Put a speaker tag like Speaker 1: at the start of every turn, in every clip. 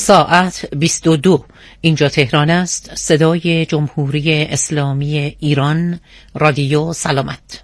Speaker 1: ساعت 22 اینجا تهران است. صدای جمهوری اسلامی ایران، رادیو سلامت.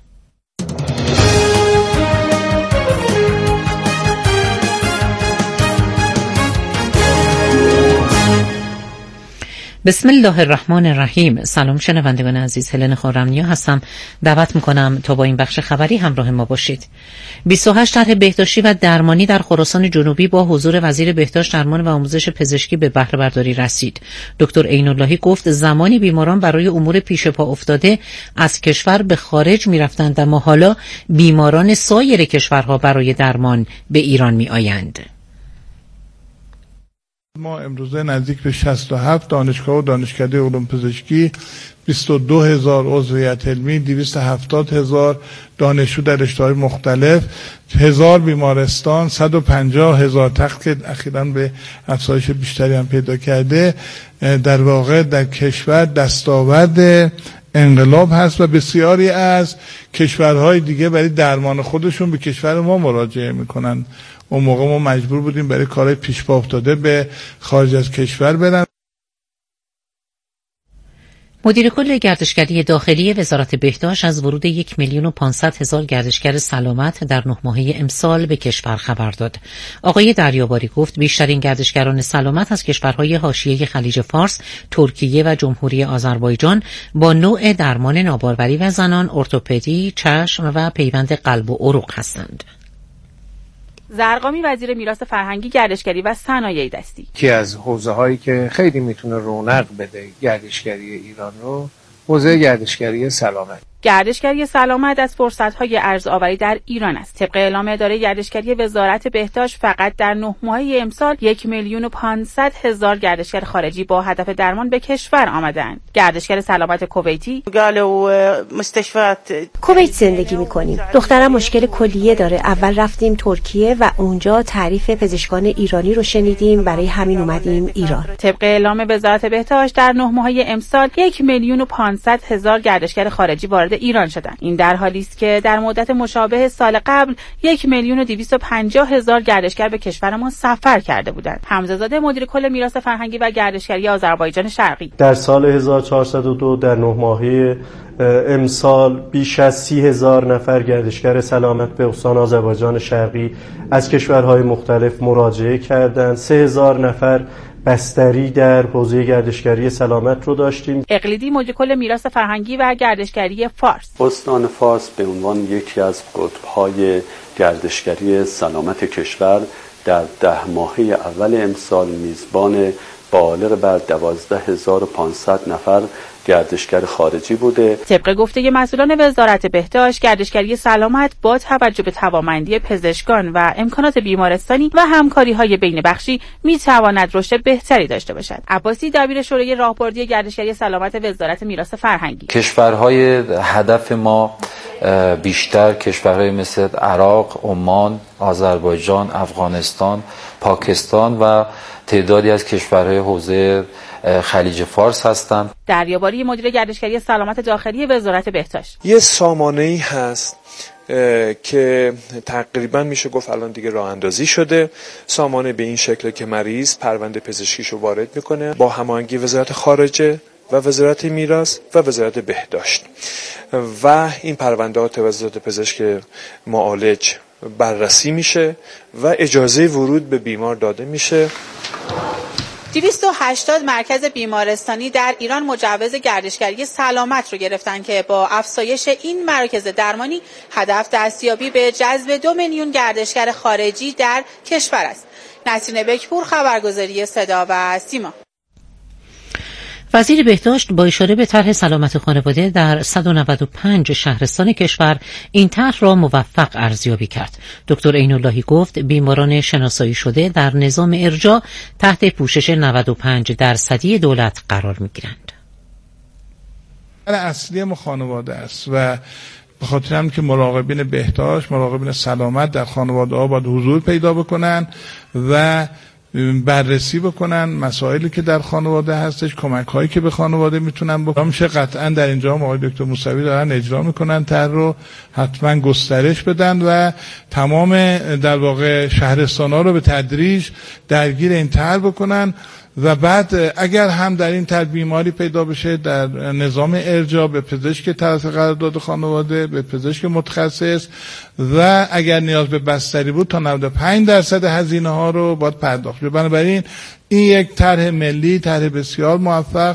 Speaker 1: بسم الله الرحمن الرحیم. سلام شنوندگان عزیز، هلن خرم‌نیا هستم. دعوت میکنم تا با این بخش خبری همراه ما باشید. 28 طرح بهداشتی و درمانی در خراسان جنوبی با حضور وزیر بهداشت، درمان و آموزش پزشکی به بهره برداری رسید. دکتر عین‌اللهی گفت زمانی بیماران برای امور پیش پا افتاده از کشور به خارج میرفتند، اما حالا بیماران سایر کشورها برای درمان به ایران میآیند.
Speaker 2: ما امروزه نزدیک به 67 دانشگاه و دانشکده علوم پزشکی، 22,000 عضو هیئت علمی، 270,000 دانشجو در رشته‌های مختلف، 1000 بیمارستان، 150,000 تخت که اخیراً به افزایش بیشتری هم پیدا کرده، در واقع در کشور دستاورد انقلاب هست و بسیاری از کشورهای دیگه برای درمان خودشون به کشور ما مراجعه میکنن. اون موقع ما مجبور بودیم برای کارهای پیش پا افتاده به خارج از کشور برن.
Speaker 1: مدیر کل گردشگری داخلی وزارت بهداشت از ورود 1,500,000 گردشگر سلامت در 9 ماهه امسال به کشور خبر داد. آقای دریاباری گفت بیشترین گردشگران سلامت از کشورهای حاشیه خلیج فارس، ترکیه و جمهوری آذربایجان با نوع درمان ناباروری و زنان، ارتوپدی، چشم و پیوند قلب و عروق هستند.
Speaker 3: زرقامی وزیر میراث فرهنگی، گردشگری و صنایع دستی.
Speaker 4: یکی از حوزه‌هایی که خیلی میتونه رونق بده گردشگری ایران رو، حوزه گردشگری سلامت.
Speaker 3: گردشگری سلامت از فرصت‌های ارزآوری در ایران است. طبق اعلام اداره گردشگری وزارت بهداشت فقط در 9 ماهه امسال 1,500,000 گردشگر خارجی با هدف درمان به کشور آمدند. گردشگر سلامت کویتی:
Speaker 5: کویت زندگی می‌کنیم. دخترم مشکل کلیه داره. اول رفتیم ترکیه و اونجا تعریف پزشکان ایرانی رو شنیدیم، برای همین اومدیم ایران.
Speaker 3: طبق اعلام وزارت بهداشت در 9 ماهه امسال 1,500,000 گردشگر خارجی وارد ایران شدند. این در حالی است که در مدت مشابه سال قبل 1,250,000 گردشگر به کشور ما سفر کرده بودند. حمزه زاده، مدیر کل میراث فرهنگی و گردشگری آذربایجان شرقی:
Speaker 6: در سال 1402 در 9 ماهه امسال بیش از 30,000 نفر گردشگر سلامت به استان آذربایجان شرقی از کشورهای مختلف مراجعه کردند. 3,000 نفر بستری در حوزه گردشگری سلامت رو داشتیم.
Speaker 3: اقلیدی، مدیر کل میراث فرهنگی و گردشگری فارس:
Speaker 7: استان فارس به عنوان یکی از قطب‌های گردشگری سلامت کشور در 10 ماهه اول امسال میزبان بالغ بر 12,500 نفر گردشگر خارجی بوده.
Speaker 3: طبق گفته مسئولان وزارت بهداشت، گردشگری سلامت با توجه به توانمندی پزشکان و امکانات بیمارستانی و همکاری‌های بین‌بخشی می‌تواند رشد بهتری داشته باشد. عباسی، دبیر شورای راهبردی گردشگری سلامت وزارت میراث فرهنگی:
Speaker 8: کشورهای هدف ما بیشتر کشورهای مثل عراق، عمان، آذربایجان، افغانستان، پاکستان و تعدادی از کشورهای حوزه خلیج فارس هستند.
Speaker 3: دریاباری، مدیر گردشگری سلامت داخلی وزارت بهداشت:
Speaker 9: یه سامانه‌ای هست که تقریبا میشه گفت الان دیگه راه اندازی شده. سامانه به این شکل که مریض پرونده پزشکیشو وارد میکنه با هماهنگی وزارت خارجه و وزارت میراث و وزارت بهداشت و این پرونده توسط پزشک معالج بررسی میشه و اجازه ورود به بیمار داده میشه.
Speaker 3: 280 مرکز بیمارستانی در ایران مجوز گردشگری سلامت رو گرفتن که با افزایش این مراکز درمانی هدف دستیابی به جذب 2 میلیون گردشگر خارجی در کشور است. نسرین بکپور، خبرگزاری صدا و سیما.
Speaker 1: وزیر بهداشت با اشاره به طرح سلامت خانواده در 195 شهرستان کشور این طرح را موفق ارزیابی کرد. دکتر عین‌اللهی گفت بیماران شناسایی شده در نظام ارجاع تحت پوشش 95% دولت قرار می‌گیرند.
Speaker 2: اصلی ما خانواده است و به خاطر هم که مراقبین بهداشت، مراقبین سلامت در خانواده ها باید حضور پیدا بکنن و بررسی بکنن مسائلی که در خانواده هستش، کمک هایی که به خانواده میتونن بکنن. میشه قطعا در اینجا آقای دکتر موسوی دارن اجرا میکنن، طرح رو حتما گسترش بدن و تمام در واقع شهرستان ها رو به تدریج درگیر این طرح بکنن و بعد اگر هم در این طرح بیماری پیدا بشه در نظام ارجاع به پزشک تحت قرارداد خانواده، به پزشک متخصص و اگر نیاز به بستری بود تا 95% هزینه ها رو باید پرداخت بشه. بنابراین این یک طرح ملی، طرح بسیار موفق.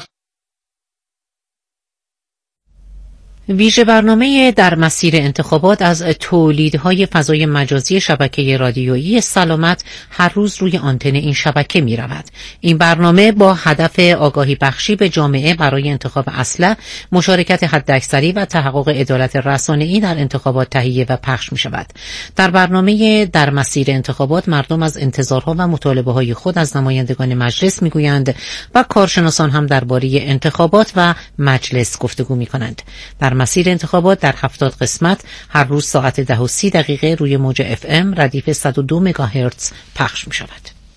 Speaker 1: ویژه برنامه در مسیر انتخابات از تولیدهای فضای مجازی شبکه رادیویی سلامت هر روز روی آنتن این شبکه می رود. این برنامه با هدف آگاهی بخشی به جامعه برای انتخاب اسلحه، مشارکت حداکثری و تحقق عدالت رسانه‌ای در انتخابات تهیه و پخش می شود. در برنامه در مسیر انتخابات مردم از انتظارها و مطالبه‌های خود از نمایندگان مجلس می گویند و کارشناسان هم درباره انتخابات و مجلس گفتگو می کنند. در مسیر انتخابات در 70 قسمت هر روز ساعت 10:30 روی موج FM ردیف 102 مگاهرتز پخش می شود.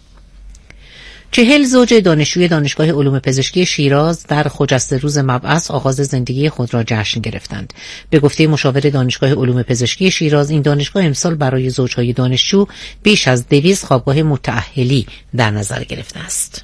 Speaker 1: 40 زوج دانشجوی دانشگاه علوم پزشکی شیراز در خجسته روز مبعث آغاز زندگی خود را جشن گرفتند. به گفته مشاور دانشگاه علوم پزشکی شیراز، این دانشگاه امسال برای زوجهای دانشجو بیش از 200 خوابگاه متأهلی در نظر گرفته است.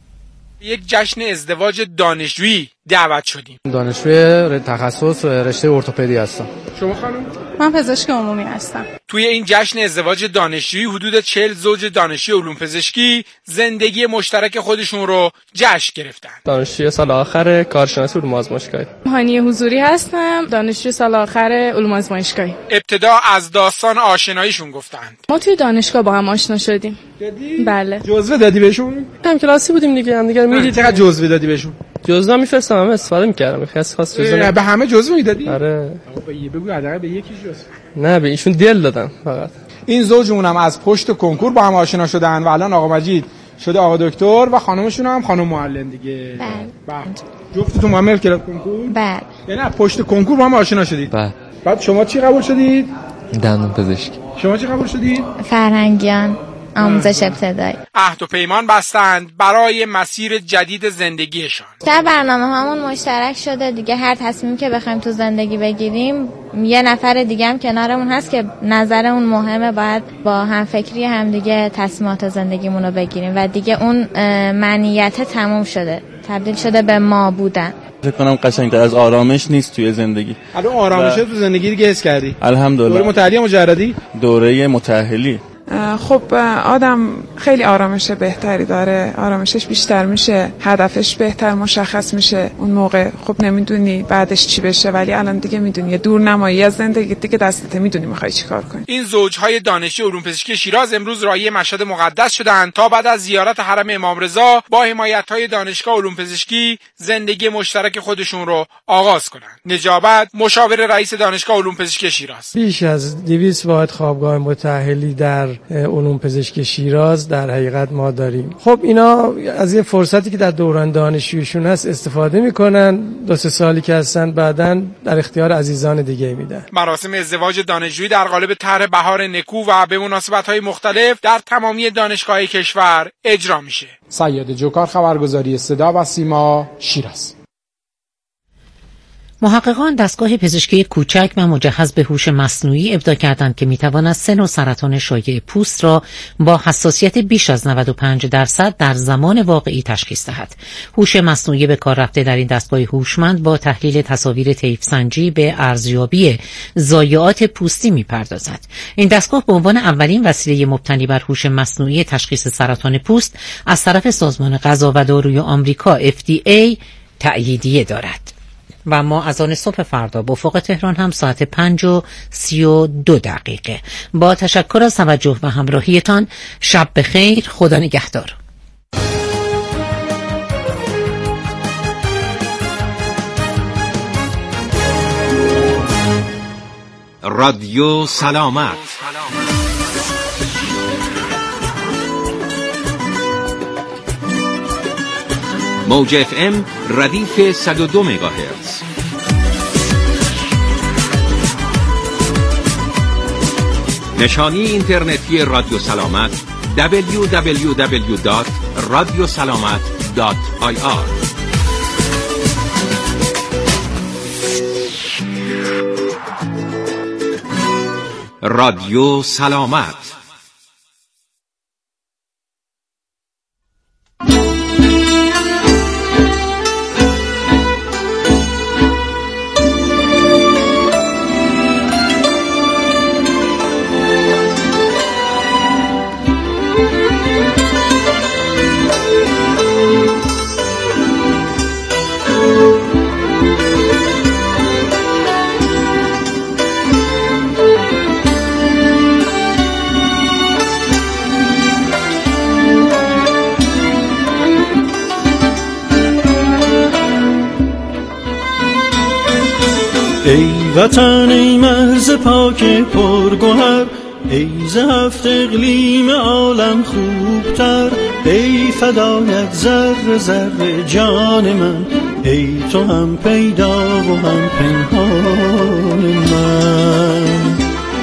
Speaker 10: یک جشن ازدواج دانشجویی دعوت شدیم.
Speaker 11: دانشجوی تخصص رشته ارتوپدی هستم.
Speaker 10: شما خانم؟
Speaker 12: من پزشک عمومی هستم.
Speaker 10: توی این جشن ازدواج دانشجویی حدود 40 زوج دانشجوی علوم پزشکی زندگی مشترک خودشون رو جشن گرفتن.
Speaker 13: دانشجوی سال آخر کارشناسی علوم آزمایشگاهی.
Speaker 12: هانیه حضوری هستم، دانشجوی سال آخر علوم آزمایشگاهی.
Speaker 10: ابتدا از داستان آشناییشون گفتند.
Speaker 12: ما توی دانشگاه با هم آشنا شدیم.
Speaker 10: جدی؟
Speaker 12: بله.
Speaker 13: جزوه دادی بهشون؟ هم کلاسی بودیم دیگه، هم دیگه میدید.
Speaker 10: چقدر جزوه دادی بهشون؟
Speaker 13: جزوه میفرستم، همه استفاده میکردم. خاص جزوه
Speaker 10: به همه جزوه میدادی؟
Speaker 13: آره.
Speaker 10: بگو حداقل به یکی جزوه.
Speaker 13: نه، به ایشون دل دادم فقط.
Speaker 10: این زوجمون هم از پشت کنکور با هم آشنا شدن و الان آقا مجید شده آقا دکتر و خانمشون هم خانم معلم دیگه.
Speaker 14: بله.
Speaker 10: جفتتون با هم کلاس کنکور؟
Speaker 14: بله.
Speaker 10: یعنی پشت کنکور با هم آشنا شدید؟
Speaker 13: بله.
Speaker 10: بعد شما چی قبول شدید؟
Speaker 13: دندون پزشکی.
Speaker 10: شما چی قبول شدید؟
Speaker 14: فرهنگیان، آموزش ابتدایی.
Speaker 10: عهد و پیمان بستند برای مسیر جدید زندگیشان.
Speaker 14: در برنامه هامون مشترک شده دیگه، هر تصمیمی که بخوایم تو زندگی بگیریم یه نفر دیگه هم کنارمون هست که نظر اون مهمه، باید با همفکری هم دیگه تصمیمات زندگیمون رو بگیریم و دیگه اون معنیت تموم شده، تبدیل شده به ما بودن.
Speaker 15: فکر کنم قشنگتر از آرامش نیست توی زندگی.
Speaker 10: الان آرامشه تو زندگی دیگه حس کردی؟
Speaker 15: الحمدلله.
Speaker 10: دوره متأهلی مجردی؟
Speaker 15: دوره متأهلی.
Speaker 12: خب آدم خیلی آرامش بهتری داره، آرامشش بیشتر میشه، هدفش بهتر مشخص میشه. اون موقع خب نمیدونی بعدش چی بشه، ولی الان دیگه میدونی، دور نمایی از زندگی دیگه دستته، میدونی میخوای چی کار کنی.
Speaker 10: این زوجهای دانشجوی علوم پزشکی شیراز امروز راهی مشهد مقدس شدند تا بعد از زیارت حرم امام رضا با حمایت‌های دانشگاه علوم پزشکی زندگی مشترک خودشون رو آغاز کنند. نجابت، مشاور رئیس دانشگاه علوم پزشکی شیراز:
Speaker 6: بیش از 200 واحد خوابگاه متأهلی در علوم پزشکی شیراز در حقیقت ما داریم. خب اینا از یه فرصتی که در دوران دانشجوییشون هست استفاده میکنن، 2-3 سالی که هستن بعداً در اختیار عزیزان دیگه میدن.
Speaker 10: مراسم ازدواج دانشجویی در قالب طرح بهار نکو و به مناسبت‌های مختلف در تمامی دانشگاه‌های کشور اجرا میشه.
Speaker 16: سیاد جوکار، خبرگزاری صدا و سیما، شیراز.
Speaker 1: محققان دستگاه پزشکی کوچک و مجهز به هوش مصنوعی ابداع کردند که میتواند 3 نوع سرطان شایع پوست را با حساسیت بیش از 95% در زمان واقعی تشخیص دهد. هوش مصنوعی به کار رفته در این دستگاه هوشمند با تحلیل تصاویر طیف سنجی به ارزیابی ضایعات پوستی میپردازد. این دستگاه به عنوان اولین وسیله مبتنی بر هوش مصنوعی تشخیص سرطان پوست از طرف سازمان غذا و داروی آمریکا FDA تأییدیه دارد. و ما از آن صبح فردا به افق تهران هم ساعت 5:32 با تشکر از توجه و همراهیتان. شب بخیر، خدا نگهدار.
Speaker 17: رادیو سلامت، موج FM ردیف 102 مگاهرتز. نشانی اینترنتی رادیو سلامت www.radiosalamat.ir. رادیو سلامت.
Speaker 18: ای وطن ای مرز پاک پرگوهر، ای ز هفت اقلیم عالم خوبتر، ای فدایت ذره ذره جان من، ای تو هم پیدا و هم پنهان من.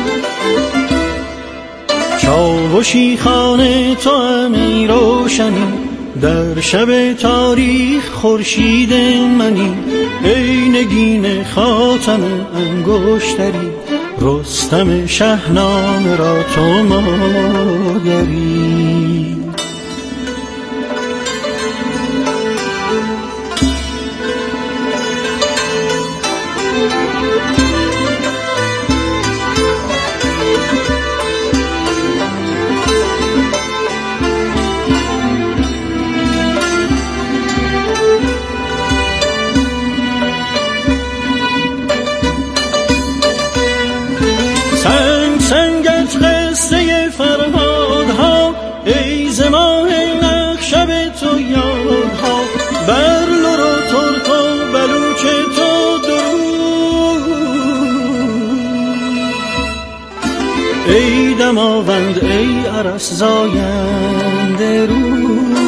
Speaker 18: چاوشی خانه تو همی روشنی، در شب تاریخ خورشید منی، ای نگین خاتم انگشتری، رستم شاهنامه را تو مادری. ای دماوند ای عرس زاینده رو،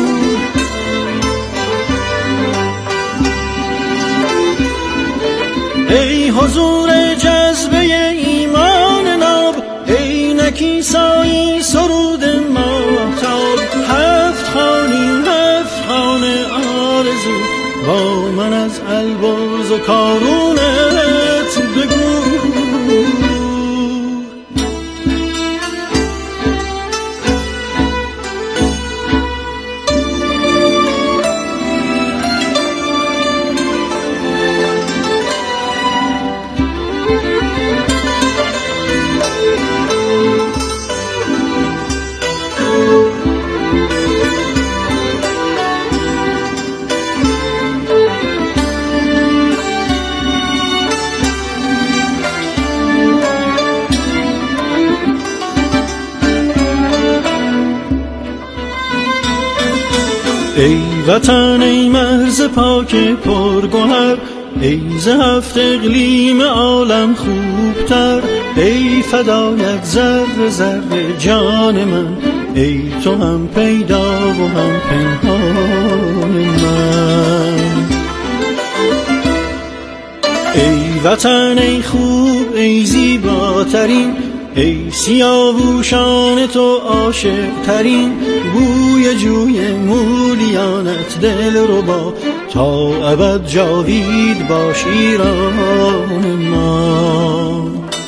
Speaker 18: ای حضور جذبه ایمان ناب، ای نکیسایی سرود ماهتاب. هفت خانه آرزو با من از البرز و کارونت بگو. ای وطن ای مرز پاک پرگوهر، ای ز هفت اقلیم عالم خوبتر، ای فدایت ذره ذره جان من، ای تو هم پیدا و هم پنهان من. ای وطن ای خوب ای زیباترین، ای سیاووشان تو عاشق ترین، بوی جوی مولیانت دل ربا، تا ابد جاوید باش ایران ما.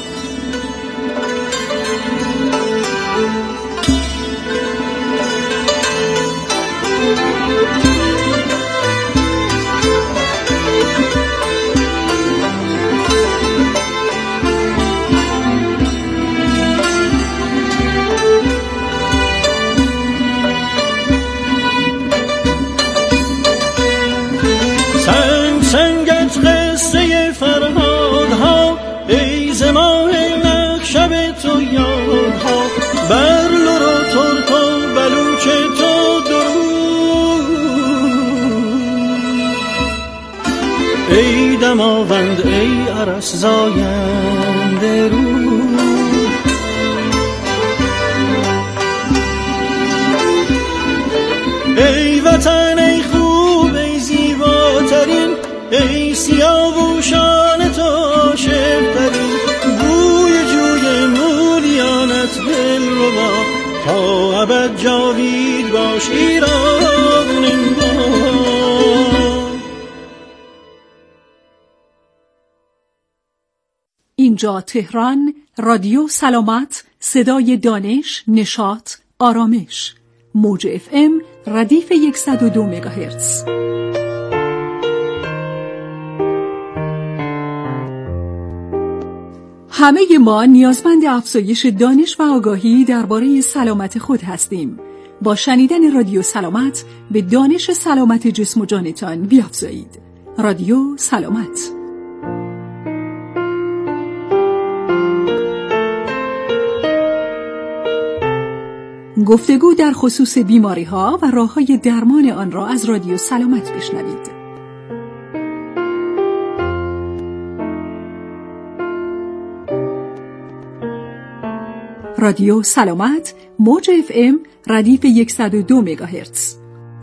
Speaker 18: ای دماوند ای عرس زاینده رو، ای وطن ای خوب ای زیباترین، ای سیاووشان تو عاشق ترین، بوی جوی مولیانت دل ربا، تا ابد جاوید باش ایران ما.
Speaker 19: اینجا تهران، رادیو سلامت، صدای دانش، نشاط، آرامش. موج FM ردیف 102 مگاهرتز. همه ما نیازمند افزایش دانش و آگاهی درباره سلامت خود هستیم. با شنیدن رادیو سلامت به دانش سلامت جسم و جانتان بیافزایید. رادیو سلامت. گفتگو در خصوص بیماری‌ها و راه‌های درمان آن را از رادیو سلامت بشنوید. رادیو سلامت، موج FM ردیف 102 مگاهرتز.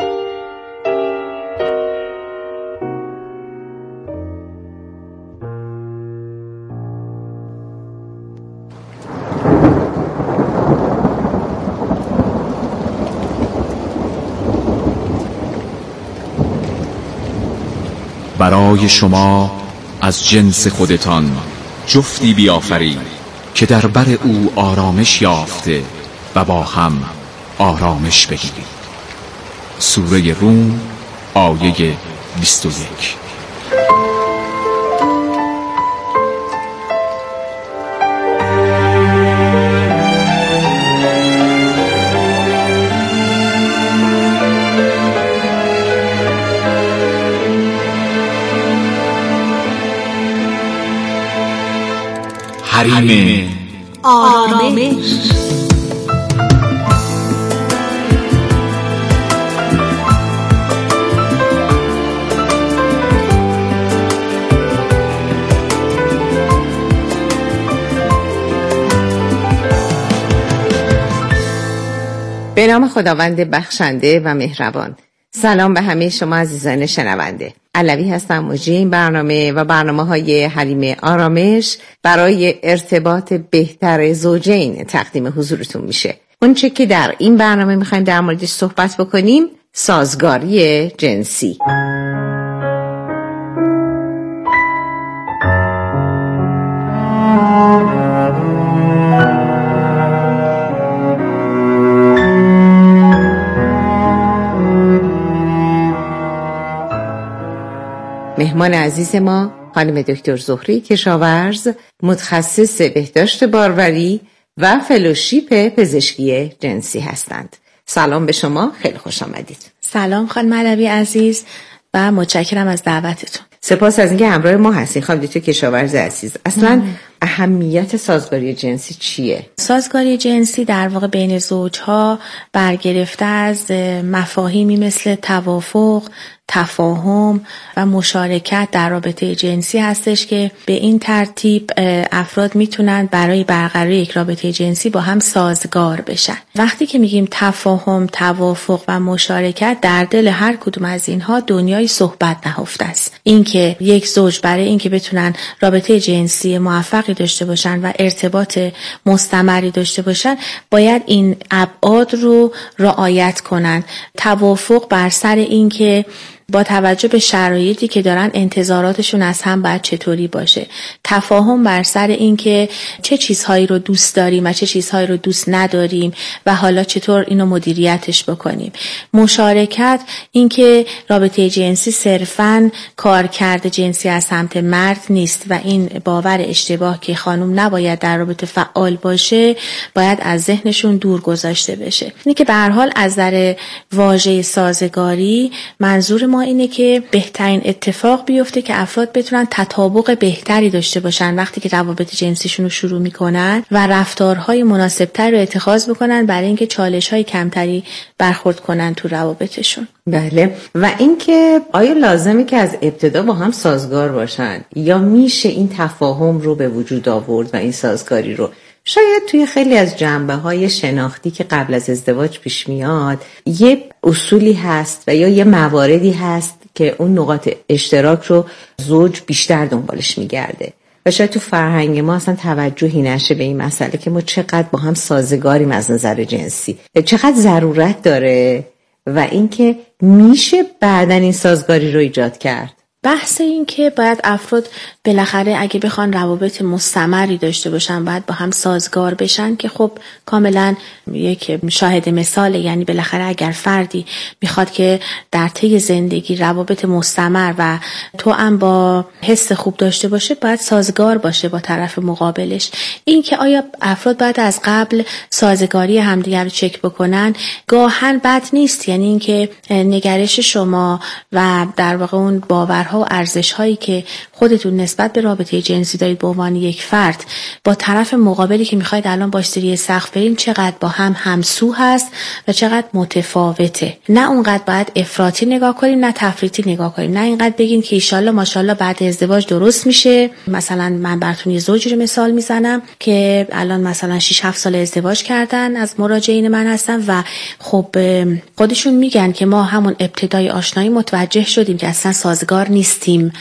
Speaker 20: برای شما از جنس خودتان جفتی بیافرید که در بر او آرامش یافته و با هم آرامش بگیرید. سوره روم آیه 21. حریم آرامش.
Speaker 1: به نام خداوند بخشنده و مهربان. سلام به همه شما عزیزان شنونده. علوی هستم، مجری این برنامه و برنامه‌های حریم آرامش برای ارتباط بهتر زوجین تقدیم حضورتون میشه. اون چه که در این برنامه میخوایم در موردش صحبت بکنیم، سازگاری جنسی. مهمان عزیز ما خانم دکتر زهره کشاورز، متخصص بهداشت باروری و فلوشیپ پزشکی جنسی هستند. سلام به شما، خیلی خوش آمدید.
Speaker 21: سلام خانم علوی عزیز و متشکرم از دعوتتون.
Speaker 1: سپاس از اینکه همراه ما هستید. خانم دکتر کشاورز عزیز، اصلا اهمیت سازگاری جنسی چیه؟
Speaker 21: سازگاری جنسی در واقع بین زوجها برگرفته از مفاهیمی مثل توافق، تفاهم و مشارکت در رابطه جنسی هستش که به این ترتیب افراد میتونن برای برقراری یک رابطه جنسی با هم سازگار بشن. وقتی که میگیم تفاهم، توافق و مشارکت، در دل هر کدوم از اینها دنیای صحبت نهفته است. اینکه یک زوج برای اینکه بتونن رابطه جنسی موفقی داشته باشن و ارتباط مستمری داشته باشن، باید این ابعاد رو رعایت کنن. توافق بر سر اینکه با توجه به شرایطی که دارن انتظاراتشون از هم باید چطوری باشه. تفاهم بر سر این که چه چیزهایی رو دوست داریم و چه چیزهایی رو دوست نداریم و حالا چطور اینو مدیریتش بکنیم. مشارکت این که رابطه جنسی صرفاً کارکرد جنسی از سمت مرد نیست و این باور اشتباه که خانم نباید در رابطه فعال باشه باید از ذهنشون دور گذاشته بشه. اینه که به هر حال از نظر واژه سازگاری منظور ما اینه که بهترین اتفاق بیفته که افراد بتونن تطابق بهتری داشته باشن وقتی که روابط جنسیشون رو شروع میکنن و رفتارهای مناسبتر رو اتخاذ بکنن برای اینکه چالش‌های کمتری برخورد کنن تو روابطشون.
Speaker 1: بله. و اینکه آیا لازمه که از ابتدا با هم سازگار باشن یا میشه این تفاهم رو به وجود آورد و این سازگاری رو؟ شاید توی خیلی از جنبه‌های شناختی که قبل از ازدواج پیش میاد یه اصولی هست و یا یه مواردی هست که اون نقاط اشتراک رو زوج بیشتر دنبالش میگرده.
Speaker 4: و شاید تو فرهنگ ما اصلا توجهی نشه به این مسئله که ما چقدر با هم سازگاریم از نظر جنسی، چقدر ضرورت داره و اینکه میشه بعداً این سازگاری رو ایجاد کرد.
Speaker 21: بحث این که باید افراد بالاخره اگه بخوان روابط مستمری داشته باشن باید با هم سازگار بشن که خب کاملا یک شاهد مثاله. یعنی بالاخره اگر فردی میخواد که در طی زندگی روابط مستمر و تو هم با حس خوب داشته باشه باید سازگار باشه با طرف مقابلش. این که آیا افراد باید از قبل سازگاری همدیگر رو چک بکنن گاهن بد نیست. یعنی این که نگرش شما و در واقع اون باور و ارزش هایی که خودتون نسبت به رابطه جنسی دارید به عنوان یک فرد با طرف مقابلی که میخواید الان باش زیر سقف بریم چقدر با هم همسو هست و چقدر متفاوته. نه اونقدر باید افراطی نگاه کنیم نه تفریطی نگاه کنیم. نه اینقدر بگیم که ایشالله ماشالله بعد ازدواج درست میشه. مثلا من براتون یه زوجی رو مثال میزنم که الان مثلا 6-7 سال ازدواج کردن از مراجعین من هستن و خب خودشون میگن که ما همون ابتدای آشنایی متوجه شدیم که اصلا سازگار نیستیم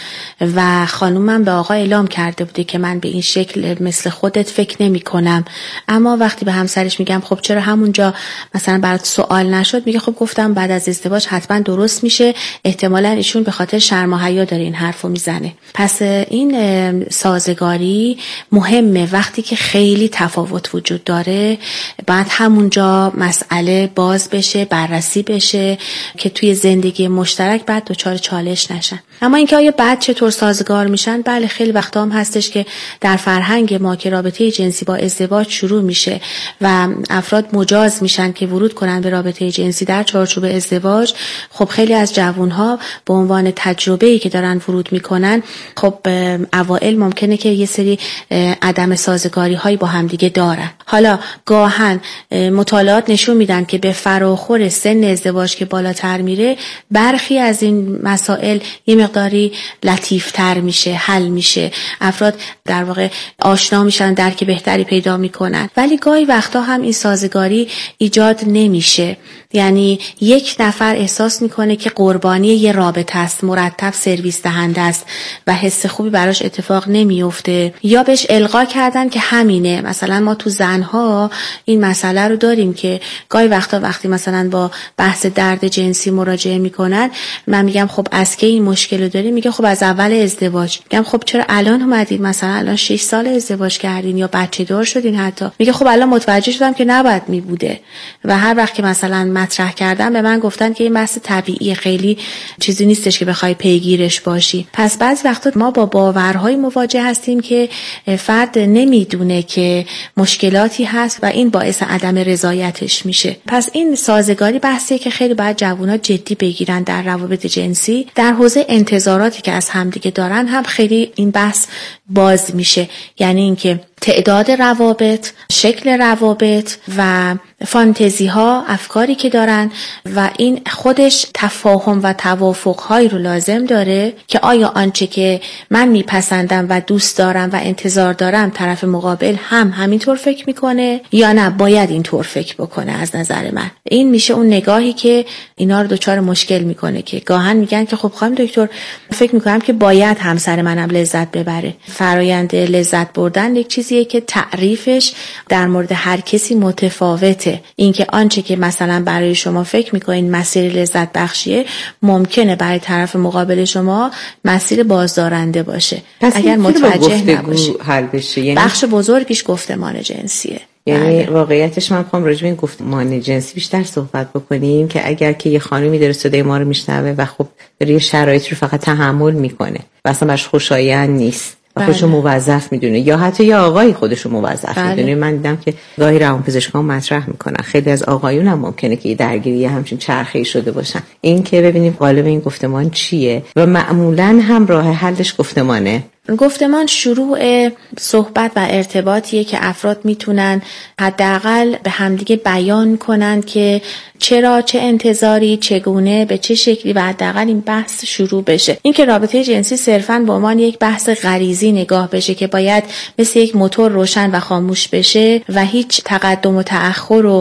Speaker 21: و خانومم به آقا اعلام کرده بوده که من به این شکل مثل خودت فکر نمی کنم. اما وقتی به همسرش میگم خب چرا همونجا مثلا برات سوال نشد، میگه خب گفتم بعد از ازدواج حتما درست میشه، احتمالاً ایشون به خاطر شرم و حیا داره این حرفو میزنه. پس این سازگاری مهمه. وقتی که خیلی تفاوت وجود داره بعد همونجا مسئله باز بشه، بررسی بشه که توی زندگی مشترک بعد دچار چالش نشن. اما اینکه آیا بعد چطور سازگار میشن، بله خیلی وقتا هم هستش که در فرهنگ ما که رابطه جنسی با ازدواج شروع میشه و افراد مجاز میشن که ورود کنن به رابطه جنسی در چارچوب ازدواج، خب خیلی از جوانها به عنوان تجربه‌ای که دارن ورود میکنن خب اوائل ممکنه که یه سری عدم سازگاری هایی با همدیگه دارن. حالا گاهن مطالعات نشون میدن که به فراخور سن ازدواج که بالاتر میره برخی از این مسائل یه مقداری لطیفتر میشه، حل میشه، افراد در واقع آشنا میشن، درک بهتری پیدا میکنن. ولی گاهی وقتا هم این سازگاری ایجاد نمیشه. یعنی یک نفر احساس میکنه که قربانی یه رابطه است، مرتب سرویس دهنده است و حس خوبی براش اتفاق نمیفته، یا بهش القا کردن که همینه. مثلا ما تو زنها این مسئله رو داریم که گاهی وقتا وقتی مثلا با بحث درد جنسی مراجعه میکنن من میگم خب از که این مشکل رو داری؟ میگه خب از اول ازدواج. میگم خب چرا الان اومدید مثلا الان 6 سال ازدواج کردین یا بچه دار شدین حتی؟ میگه خب الان متوجه شدم که نباید میبوده و هر وقت که مثلا مطرح کردم به من گفتن که این بحث طبیعیه، خیلی چیزی نیستش که بخوای پیگیرش باشی. پس بعضی وقتا ما با باورهای مواجه هستیم که فرد نمیدونه که مشکلاتی هست و این باعث عدم رضایتش میشه. پس این سازگاری بحثیه که خیلی باید جوونا جدی بگیرن در روابط جنسی. در حوزه انتظاراتی که از همدیگه دارن هم خیلی این بحث باز میشه. یعنی اینکه تعداد روابط، شکل روابط و فانتزی ها، افکاری که دارن و این خودش تفاهم و توافق های رو لازم داره که آیا آنچه که من میپسندم و دوست دارم و انتظار دارم طرف مقابل هم همینطور فکر میکنه یا نه باید اینطور فکر بکنه. از نظر من این میشه اون نگاهی که اینا رو دچار مشکل میکنه که گاهن میگن که خب خانم دکتر فکر میکنم که باید همسر منم لذت ببره. فرآیند لذت بردن یک چیزیه که تعریفش در مورد هر کسی متفاوته. اینکه آنچه که مثلا برای شما فکر میکنین مسیر لذت بخشیه ممکنه برای طرف مقابل شما مسیر بازدارنده باشه اگر متوجه نباشی.
Speaker 4: حل بشه. یعنی
Speaker 21: بخش بزرگیش گفتمان جنسیه.
Speaker 4: یعنی واقعیتش من میخوام راجع به این گفتمان جنسی بیشتر صحبت بکنیم که اگر که یه خانومی داره صدای ما رو میشنوه و خب داره یه شرایطی رو فقط تحمل میکنه و اصلا براش خوشایند نیست و خودشو موظف میدونه یا حتی یه آقایی خودشو موظف میدونه. من دیدم که گاهی روانپزشکان مطرح میکنن خیلی از آقایون هم ممکنه که درگیری همچین چرخه‌ای شده باشن. این که ببینیم قالب این گفتمان چیه و معمولاً هم راه حلش گفتمانه.
Speaker 21: گفتمان شروع صحبت و ارتباطیه که افراد میتونن حداقل به همدیگه بیان کنن که چرا، چه انتظاری، چگونه، به چه شکلی و حداقل این بحث شروع بشه. این که رابطه جنسی صرفاً به عنوان یک بحث غریزی نگاه بشه که باید مثل یک موتور روشن و خاموش بشه و هیچ تقدم و تأخر و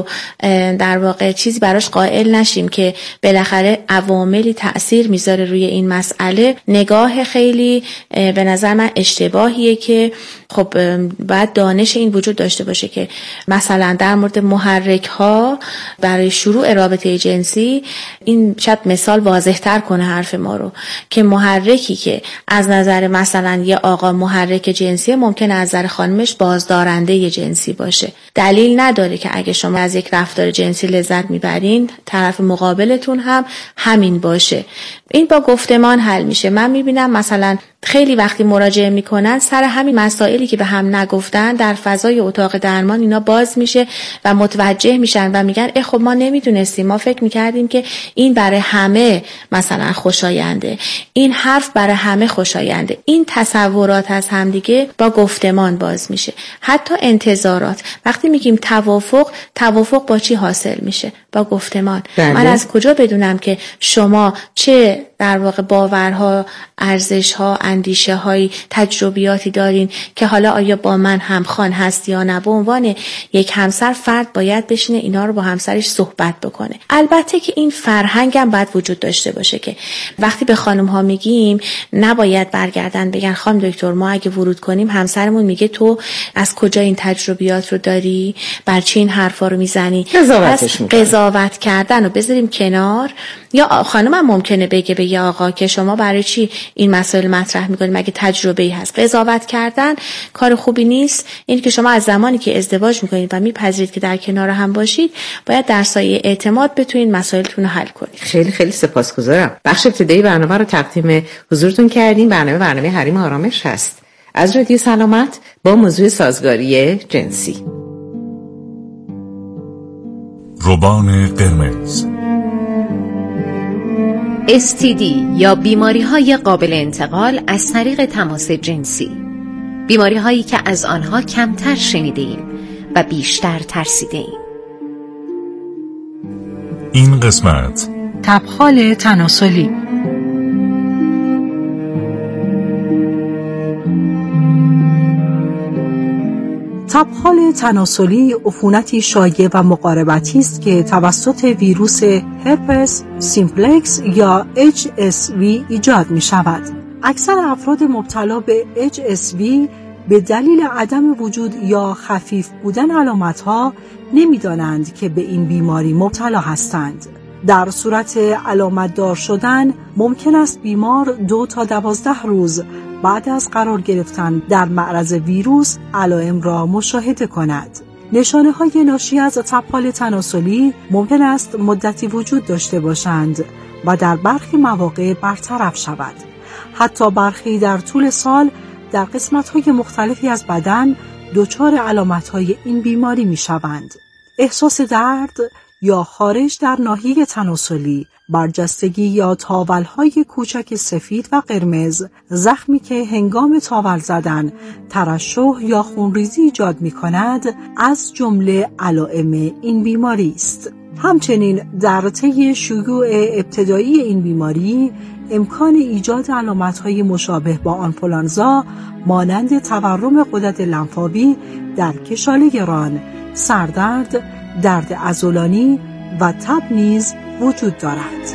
Speaker 21: در واقع چیزی براش قائل نشیم که بالاخره عواملی تأثیر میذاره روی این مسئله، نگاه خیلی به نظر من اشتباهیه که خب باید دانش این وجود داشته باشه که مثلا در مورد محرک ها برای شروع رابطه جنسی، این شاید مثال واضح تر کنه حرف ما رو، که محرکی که از نظر مثلا یه آقا محرک جنسی ممکن از نظر خانمش بازدارنده جنسی باشه. دلیل نداره که اگه شما از یک رفتار جنسی لذت میبرین طرف مقابلتون هم همین باشه. این با گفتمان حل میشه. من میبینم مثلا خیلی وقتی مراجعه میکنن سر همین مسائلی که به هم نگفتن در فضای اتاق درمان اینا باز میشه و متوجه میشن و میگن خب ما نمیدونستیم، ما فکر میکردیم که این برای همه مثلا خوشاینده، این حرف برای همه خوشاینده. این تصورات از همدیگه با گفتمان باز میشه. حتی انتظارات، وقتی میگیم توافق با چی حاصل میشه؟ با گفتمان. من از کجا بدونم که شما چه در واقع باورها، ارزش‌ها، اندیشه‌های، تجربیاتی دارین که حالا آیا با من همخوان هست یا نه؟ به عنوان یک همسر فرد باید بشینه اینا رو با همسرش صحبت بکنه. البته که این فرهنگ هم باید وجود داشته باشه که وقتی به خانم‌ها میگیم نباید برگردن بگن خانم دکتر ما اگه ورود کنیم همسرمون میگه تو از کجا این تجربیات رو داری؟ بر چی این حرفا رو میزنی؟ قضاوت کردن رو بذاریم کنار. یا خانم هم ممکنه بگه به یا آقا که شما برای چی این مسائل مطرح میکنید، مگه تجربه‌ای هست؟ قضاوت کردن کار خوبی نیست. این که شما از زمانی که ازدواج میکنید و میپذیرید که در کنار هم باشید باید در سایه اعتماد بتونید مسائلتون رو حل کنید.
Speaker 4: خیلی خیلی سپاسگزارم. بخش ابتدایی برنامه رو تقدیم حضورتون کردیم. برنامه حریم آرامش هست از رادیو سلامت با موضوع سازگاری جنسی.
Speaker 5: روبان قرمز،
Speaker 1: STD یا بیماری‌های قابل انتقال از طریق تماس جنسی، بیماری‌هایی که از آنها کمتر شنیده‌ایم و بیشتر ترسیده‌ایم.
Speaker 5: این قسمت
Speaker 19: تبخال تناسلی. تبخال تناسلی عفونتی شایع و مقاربتی است که توسط ویروس هرپس سیمپلکس یا HSV ایجاد می شود. اکثر افراد مبتلا به HSV به دلیل عدم وجود یا خفیف بودن علامتها نمی دانند که به این بیماری مبتلا هستند. در صورت علامت دار شدن ممکن است بیمار 2 تا 12 روز بعد از قرار گرفتن در معرض ویروس علائم را مشاهده کند. نشانه های ناشی از تبخال تناسلی ممکن است مدتی وجود داشته باشند و در برخی مواقع برطرف شود. حتی برخی در طول سال در قسمت های مختلفی از بدن دچار علامت های این بیماری می شوند. احساس درد یا خارش در ناحیه تناسلی، برجستگی یا تاولهای کوچک سفید و قرمز، زخمی که هنگام تاول زدن ترشح یا خونریزی ایجاد می کند از جمله علائم این بیماری است. همچنین در طی شیوع ابتدایی این بیماری امکان ایجاد علامت‌های مشابه با آنفولانزا مانند تورم غدد لنفاوی در کشاله ران، سردرد، درد عضلانی و تب نیز وجود دارد.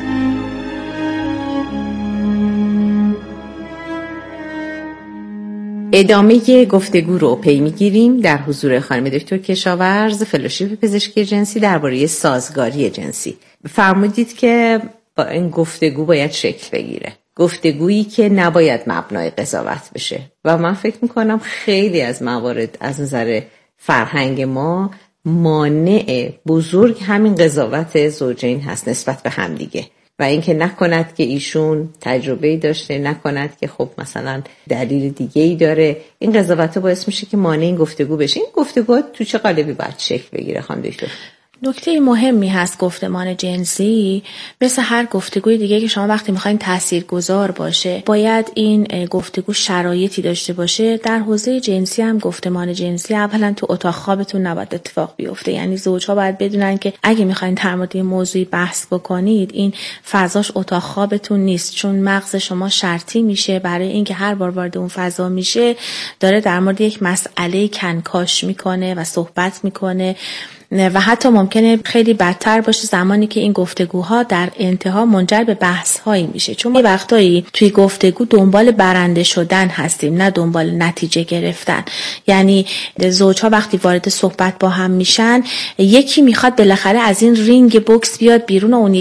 Speaker 4: ادامه گفتگو رو پی می‌گیریم در حضور خانم دکتر کشاورز، فلوشیپ پزشکی جنسی درباره سازگاری جنسی. فرمودید که با این گفتگو باید شکل بگیره، گفتگویی که نباید مبنای قضاوت بشه و من فکر میکنم خیلی از موارد از نظر فرهنگ ما مانع بزرگ همین قضاوت زوجین هست نسبت به همدیگه و اینکه نکند که ایشون تجربه‌ای داشته، نکند که خب مثلا دلیل دیگه‌ای داره. این قضاوت باعث میشه که مانع این گفتگو بشه. این گفتگو تو چه قالبی باید شکل بگیره خانم دکتر؟
Speaker 21: نکته مهمی هست گفتمان جنسی، مثل هر گفتگوی دیگه که شما وقتی میخواین تاثیرگذار باشه باید این گفتگو شرایطی داشته باشه. در حوزه جنسی هم گفتمان جنسی اولا تو اتاق خوابتون نباید اتفاق بیفته. یعنی زوجها باید بدونن که اگه میخواین در مورد موضوعی بحث بکنید این فضاش اتاق خوابتون نیست، چون مغز شما شرطی میشه برای اینکه هر بار وارد اون فضا میشه داره در مورد یک مسئله کنکاش میکنه و صحبت میکنه و حتی ممکنه خیلی بدتر باشه زمانی که این گفتگوها در انتها منجر به بحث هایی میشه، چون ما وقتایی توی گفتگو دنبال برنده شدن هستیم نه دنبال نتیجه گرفتن. یعنی زوجها وقتی وارد صحبت با هم میشن، یکی میخواد بالاخره از این رینگ بوکس بیاد بیرون و اون